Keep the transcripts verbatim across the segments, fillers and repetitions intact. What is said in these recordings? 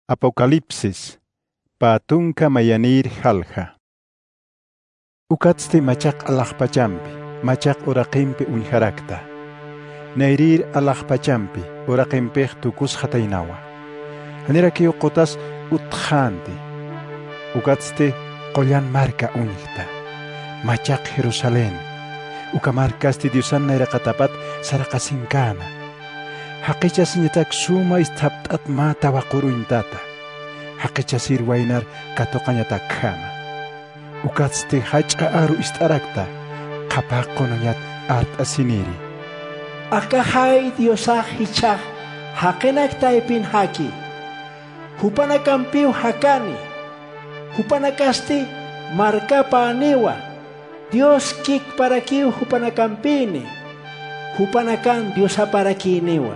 Apocalipsis, patunka mayanir halja. Ukatste machak alakpachampi, machak oraqimpi unharakta. Nairir alakpachampi, oraqimpi tukus hatainawa. Haniraki uqotas utjanti. Ukatste qollan marka unhta. Machak Jerusalén. Ukamarkasti diusan nairaqatapat saraqasinkana. Haqichas nitak suma istaptat mata waquruintata. Haqichas irwainar katoqañatak kama. Ukatste hacha aru istarakta. Qapaqonoñat art asiniri. Akahay diosah hichah. Haqinak taipin haki. Hupanakampiu hakani. Hupanakasti markapa aniwa. Dios kik para kiu hupanakampini. Hupanakan diosa para kiniwa.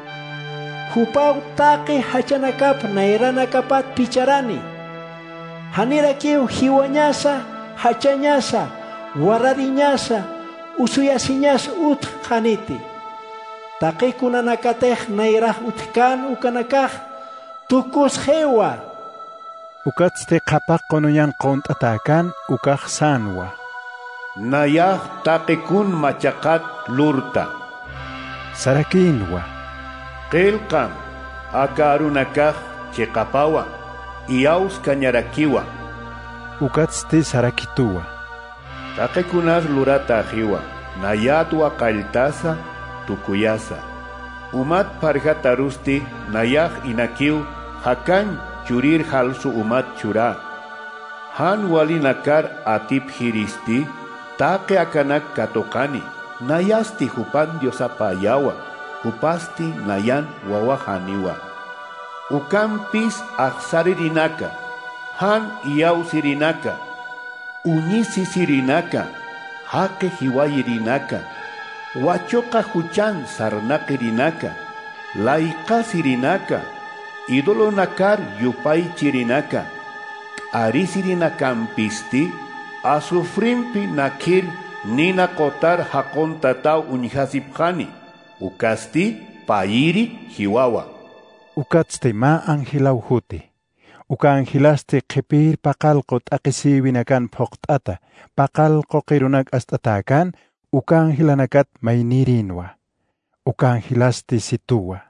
Hupau taki hachanakap nairanakapat picharani. Hanira kiu hiwanyasa, hachanyasa, wararinyasa, usuyasinyas ut haniti. Taki kunanakateh nairah utkan ukanakah tukus hewa. Ukatste qapak qonoyan qont atakan ukah sanwa. Nayah takikun machakat lurta. Sarakinwa. Qilqam akarunakah chiqapawa. Iyaus kanyarakiwa. Ukatste sarakituwa. Takikunas lurata ajiwa. Nayatwa kaltasa tukuyasa. Umat parjatarusti nayah inakiu hakan churir halsu umat chura. Han wali nakar atip hiristi. Take akanak katokani, nayasti hupan diosapayawa, hupasti nayan wawahaniwa. Ukampis aksaririnaka, han iyau sirinaka, unyisi sirinaka, hake hiwayirinaka, wachoka huchan sarnakirinaka, laika sirinaka, idolo nakar yupai chirinaka, arisirinakam-pisti, asufrimpi nakir nina kotar hakon tatau unihasipjani. Ukasti pairi hiwawa. Ukatste ma angilau huti. Uka angilaste qipir paqalqot aqisiwinakan phoqtata. Paqalqo qirunak astatakan uka angilanakat maynirinwa. Uka angilaste situwa.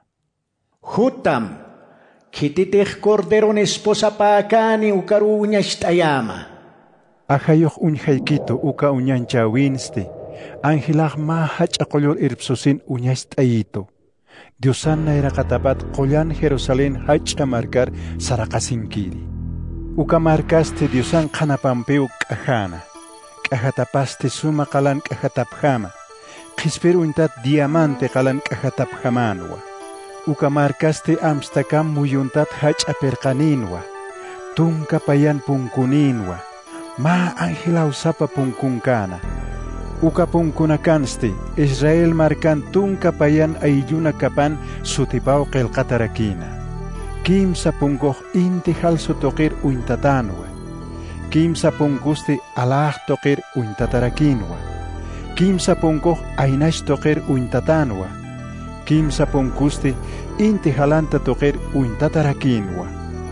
Hutam, kititih corderon esposa paakani ukaruña shtayama. Ahayoq unhaykito uka uñancha winsti. Angilag ma hacha qolyor irpsusin uñastayito. Diosanna iraqatapat qollan Jerusalén hacha markar saraqasinkiri. Uka markaste diosan qanapampiu q'ajana. Q'ajatapaste suma qalan q'ajatapjama. Qispir untat diamante qalan q'ajatapjamanwa. Uka markaste amstakam muyuntat hacha perqaninwa. Tunka payan punkuninwa. Ma angilau sapa punkunkana. Uka punkunakansti Israel markan tunka payan aylluna kapan sutipau qelqatarakina. Kimsa punkoh inti halsu toqir uintatanwa. Kimsa punkusti alah toqir uintatarakinwa. Kimsa punkoh aynash toqir uintatanwa. Kimsa punkusti inti halanta toqir uintatarakinwa.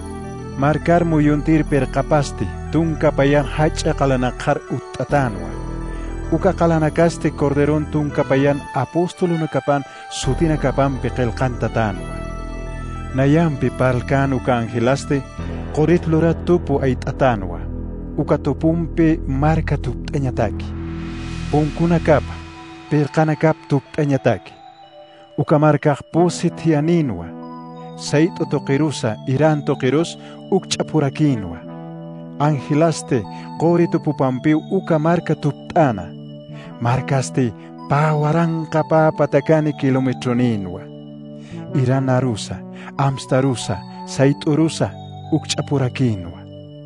Markar muyuntir perqapasti tunka payan hacha qalanaqar uttatanwa. Uka qalanakaste corderon tunka payan apostolunakapan sutinakapan peqelqantatanwa. Nayampi palkan uka angilaste qorit lura tupu aitatanwa. Uka tupumpi marka tuptañataki. Punkunakapa perqanakap tuptañataki. Uka markaq pusit hianinwa. Saito toqirusa iran toqirus ukchapurakinwa. Angilaste qori tupupampiu uka marka tuptana. Markaste pawaranqa papatakani kilometroninwa. Iran arusa, amstarusa, saiturusa ukchapurakinwa.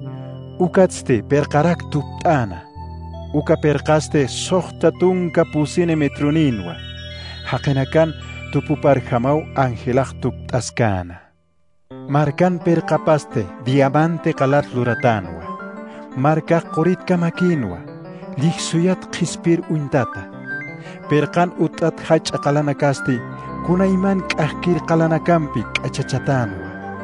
Ukatste perqarak tuptana. Uka perqaste soqta tunka pusine metroninwa. Haqinakan tupuparhamau angelaj tuptaskana. Markan perqapaste diamante qalat luratanwa. Marka qorit kamakinwa. Liksuyat qispir uintata. Perqan utat hacha qalanakasti kunayman q'ajkir qalanakampi q'achachatanwa.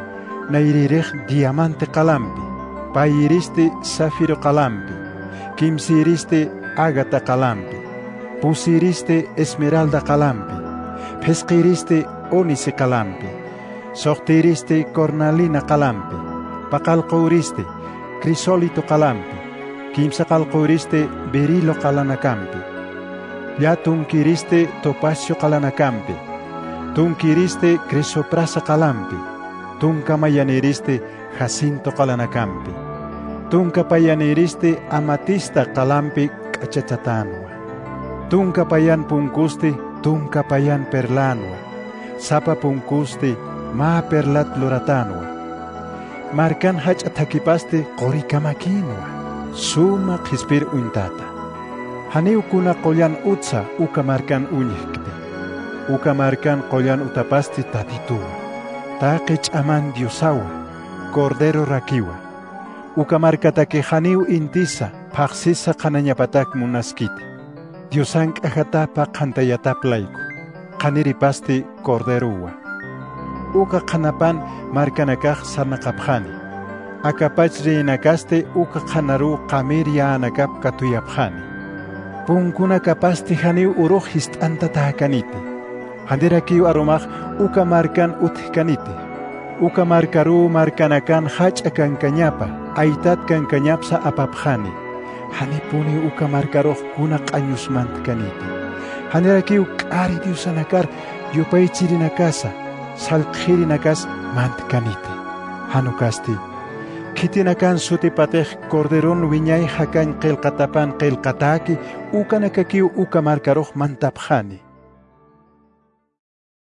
nairirij diamante qalampi, payiristi zafiro qalampi, kimsiristi ágata qalampi, pusiristi esmeralda qalampi, pesqiristi onisi qalampi, soqtiristi cornalina qalampi, paqalquristi crisolito qalampi, kimsaqalquristi berilo qalanakampi, llatunkiristi topacio qalanakampi, tunkiristi crisoprasa qalampi, tunkamayaniristi jacinto qalanakampi, tunkapayaniristi amatista qalampi k'achachatanwa, tunkapayan punkusti tunkapayan perlanwa, sapa punkusti ma perlat loratanwa, markan hach'atakipasti qorikamakinwa, suma qispir untata, haniukuna qollan utsa uka markan uñikpi, uka markan qollan utapasti tatituwa, taqich aman diosawa, cordero rakiwa, uka markataki haniu intisa, paqsisa qanañapatak munaskiti, diosan k'ajatapa qantayataplayku, qaniripasti corderowa, uka qanapan markanakaq sanaqapqani, akapach riinakaste uka qanaru qamiriya anakap katuyapqani, punkuna kapasti haniu uruq hist'anta tahakaniti, handirakiu arumaq uka markan utihkaniti, uka markaru markanakan hach'a kankañapa, aytat kankañapsa apapqani, hanipuni uka markaruq kuna q'añusmantkaniti, handirakiu k'ari diusanakar yupaychirinakasa, salqhirinakas mantkaniti, hanukasti, kitinakan sutipatej corderon wiñay hakan qillqatapan qillqataki uka nakakiu uka markaruq mantapqani.